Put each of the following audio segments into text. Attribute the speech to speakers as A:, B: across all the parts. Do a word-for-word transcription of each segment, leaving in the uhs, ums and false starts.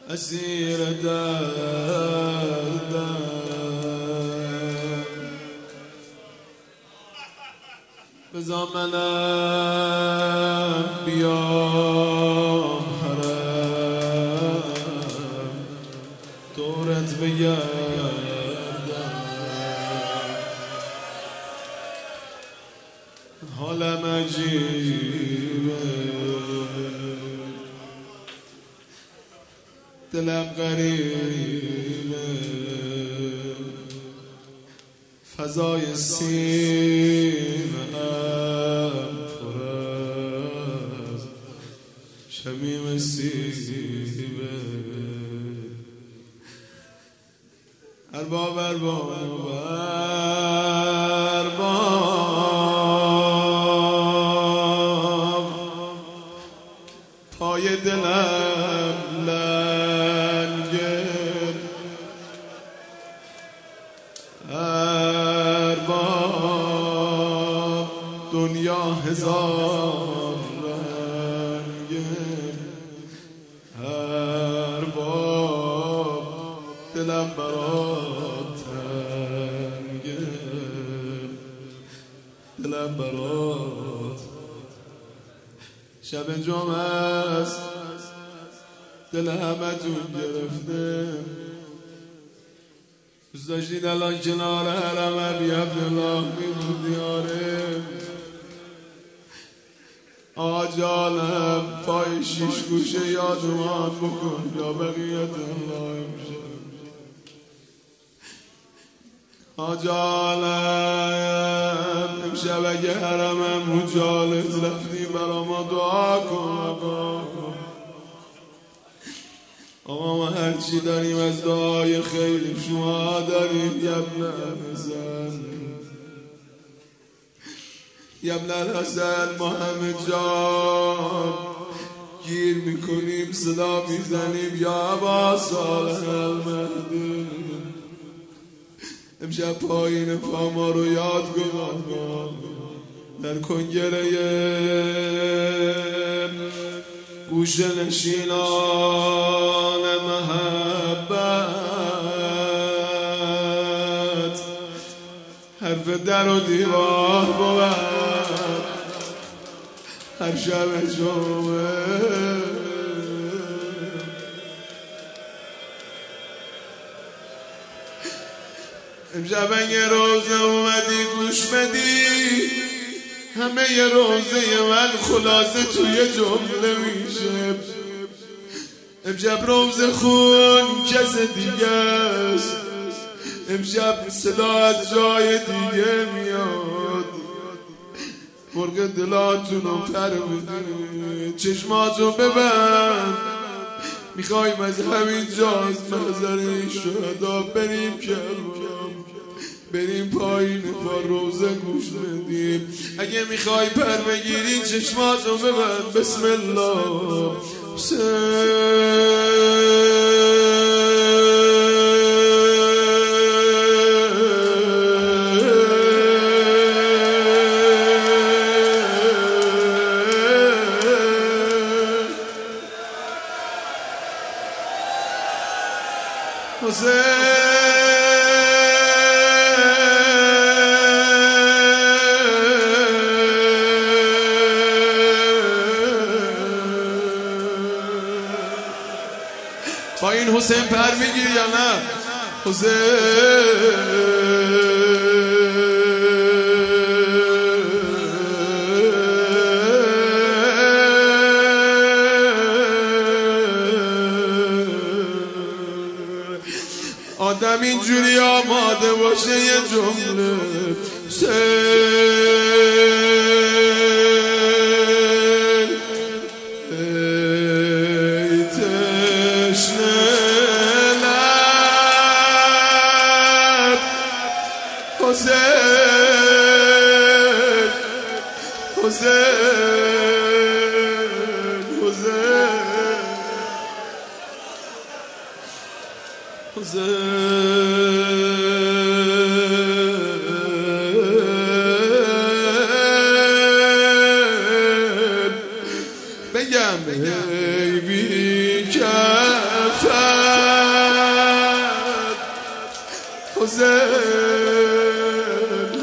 A: اسیر دردم بذار منم بیام حرم دورت بگردم حالم عجیبه دلم غریبه فضای سینه‌ام پر از شمیم سیبه ارباب ارباب ارباب پای دلم لنگه ارباب دنیا هزار رنگه ارباب دلم برات تنگه دلم برات شب جمعه است دل همتون گرفته دوست داشتید الان کنار حرم ابی عبدالله میبود دیاره آقا جانم پای شیش گوشه یادمان بکن یا بقیت الله امشه آقا جانم امشب اگه حرمم رو جالت رفتی برا ما دعا کن آقا آقا ما هرچی داریم از دعای خیلی شما داریم یبن حسن یبن حسن ما همه جان گیر میکنیم صدا میزنیم یا ابا صالح المهدی امشب پایین پا ما رو یاد کن در کنگره گوش نشینان محبت حرف در و دیوار بود هر شب جمعه امشب اگه روزه اومدی گوش بدی همه ی روزه من خلاصه توی جمله میشه امشب روزه خون کس دیگه است امشب صدا از جای دیگه میاد مرغ دلاتونو پر بدید چشماتو ببند میخوایم از همین جا از محضر شهدا بریم کربلا بریم پایین پا روزه گوش بدیم اگه میخوای پر بگیری چشماتو ببند بسم الله حسین با این حسین پر میگیری یا نه حسین آدم اینجوری آماده باشه یه جمله حسین حسین حسین حسین بگم ای بی کفن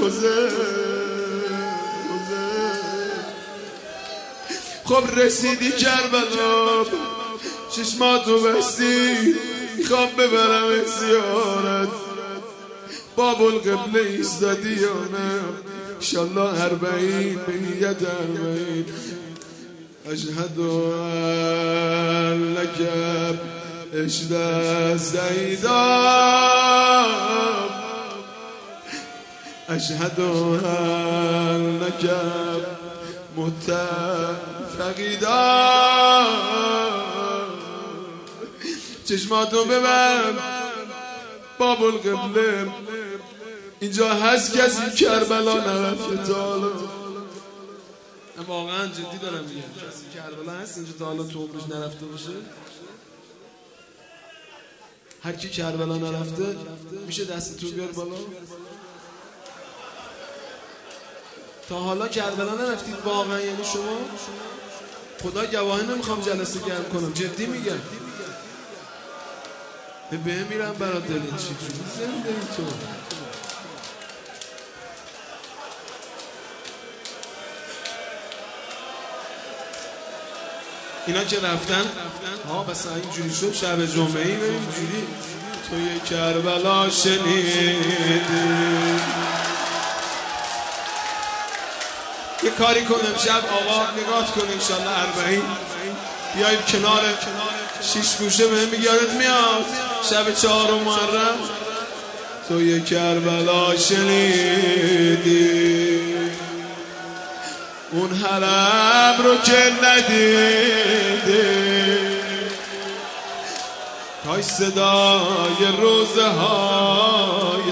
A: خب رسیدی کربلا، چشماتو بستی، میخوام ببرم زیارت. باب القبله ایستادی یا نه؟ انشالله اربعین به نیت اربعین. اشهد ان لک اشد زیدا، اشهد ان لک متفقدا. چشماتو ببند، باب القبله اینجا هست کسی کربلا نرفته تا حالا؟ واقعا جدی دارم میگم، کسی کربلا هست اینجا تا حالا تو عمرش نرفته باشه؟ هر کی کربلا نرفته میشه دستتو بیار بالا. تا حالا کربلا نرفتید واقعا؟ یعنی شما خدا گواهی نمیخوام جلسه گرم کنم، جدی میگم. به میرم برات دلت چی جوری زنده ای تو؟ اینا که رفتن ها بس اینجوری شد شب جمعه ای اینجوری توی کربلا شنیدی. یه کاری کنم شب آقا نگاه کن انشالله اربعین بیاییم کنار شیش گوشه بهم میگی یادت میاد شب چهارم محرم توی کربلا شنیدی اون حرم رو که ندیدی کاش صدای روزه های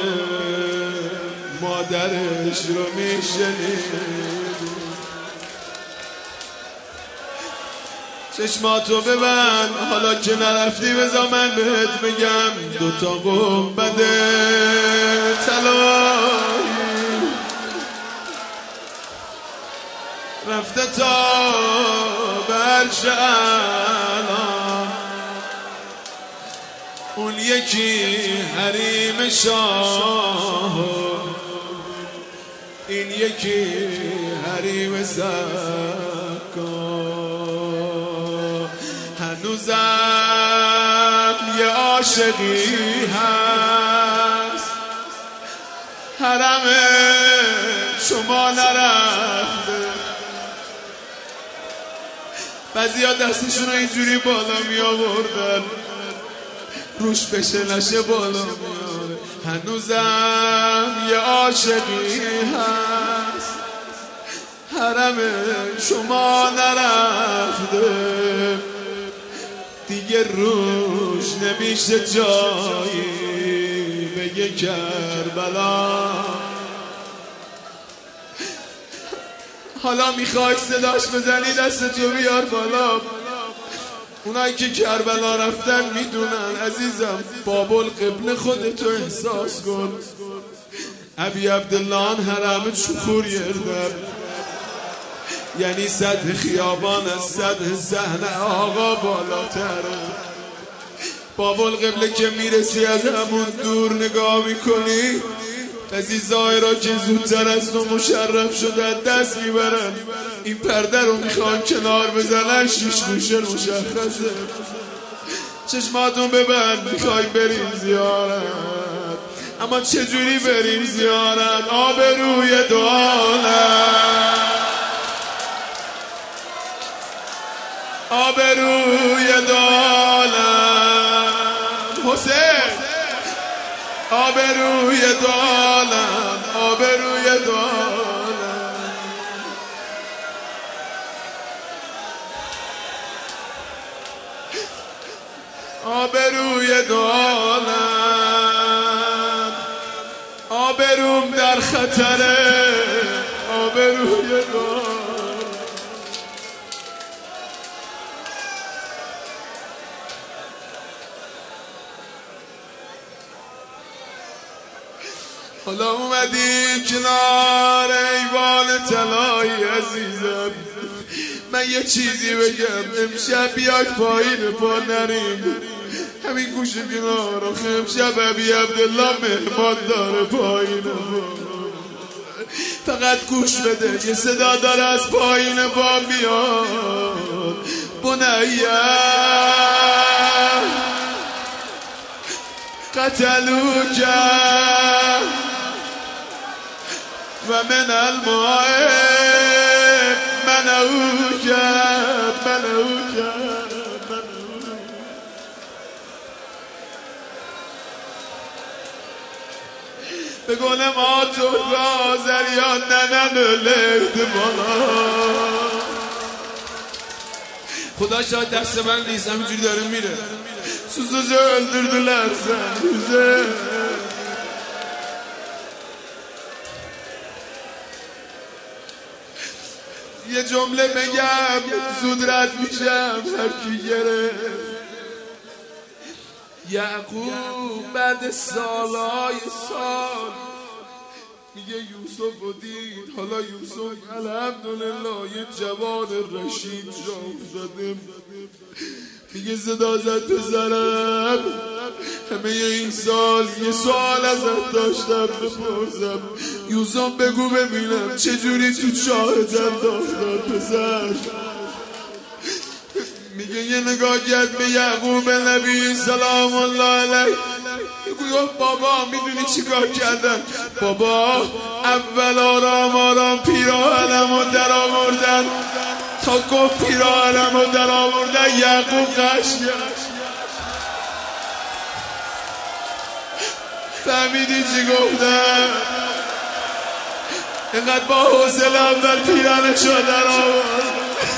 A: مادرش رو میشنیدی. چشماتو ببند حالا که نرفتی بذار من بهت بگم دوتا گنبد طلایی رفته تا برش الان اون یکی حریم شاه این یکی حریم زکا. هنوزم یه عاشقی هست حرم شما نرفته. بعضی ها دستشون رو اینجوری بالا می آوردن روش بشه نشه بالا میاره. هنوزم یه عاشقی هست حرم شما نرفته دیگه روش نمیشه جایی بگه کربلا. حالا میخوای صداش بزنی دستتو بیار بالا. اونایی که کربلا رفتن میدونن عزیزم باب القبله خودتو احساس کن. ابی عبدالله حرم چخور یردم یعنی سطح خیابان از سطح صحن آقا بالاتره. باب القبله که میرسی از همون دور نگاه میکنی بعضی ظاهرها که زودتر از تو مشرف شدن دست میبرن این پرده رو میخوان کنار بزنن شیش گوشه مشخصه. چشماتون ببند میخوای بریم زیارت اما چجوری بریم زیارت؟ آبروی دو عالم آبروی دو عالم حسین آبروی دو عالم آبروی دو عالم. آبروی دو عالم آبروم در خطره آبروی دو عالم. حالا اومدی کنار ایوان طلایی عزیزم من یه چیزی بگم امشب بیاید پایین پا نریم همین گوشه کنار آخه امشب ابی عبدالله مهمان داره پایین فقط گوش بده یه صدا داره از پایین با میاد بنیه قتلوک و من الماء منعوک منعوک به گل ما تو را زریان ننن لید بالا خدا شاید دست من نیست همینجوری داره میره سوزوزه öldürdü لرزن روزه یه جمله بگم زود رد میشم هر کی گرفت یعقوب بعد سالای سال میگه یوسف رو دید حالا یوسف الحمدلله یه جوان رشید جا افتاده میگه صدا زد پسرم همه این سال یه سوال ازت داشتم بپرسم یوسف بگو ببینم چجوری تو شاهدم داختار پسر میگه یه نگاه کرد به یعقوب نبی سلام الله علیه گفت بابا میدونی چی کار کردن بابا اول آرام آرام پیراهنم رو در آوردن تا گفت پیراهنم رو در آوردن یعقوب قش کرد فهمیدی چی گفتم اینقدر با حوصله اول پیراهنش رو در آورد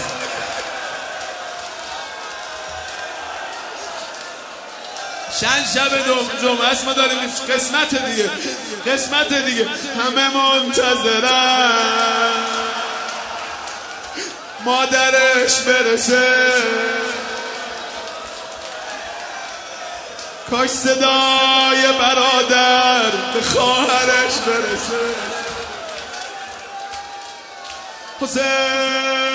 A: چند شب جمعه است ما داریم قسمت دیگه قسمت دیگه همه منتظرن مادرش برسه کاش صدای برادر به خواهرش برسه حسین